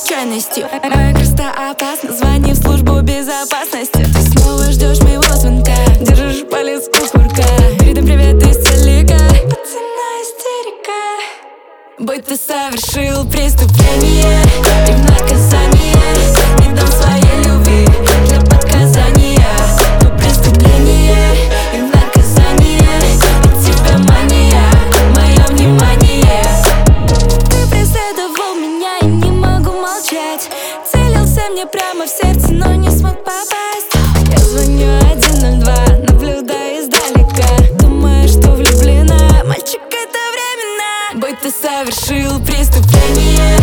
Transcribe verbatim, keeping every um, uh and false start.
случайностью. Моя красота опасна, звони в службу безопасности. Ты снова ждешь моего звонка, держишь палец у курка. Передам привет издалека, пацана истерика. Будь ты совершил преступление, и в наказание не дам своей любви для подказания. Но преступление и в наказание, от тебя мания, мое внимание. Ты преследовал меня, и не могу молчать. Целился мне прямо в сердце, но не смог попасть. Я звоню один ноль два, наблюдаю издалека. Думаю, что влюблена, мальчик, это временно. Будь ты совершил преступление,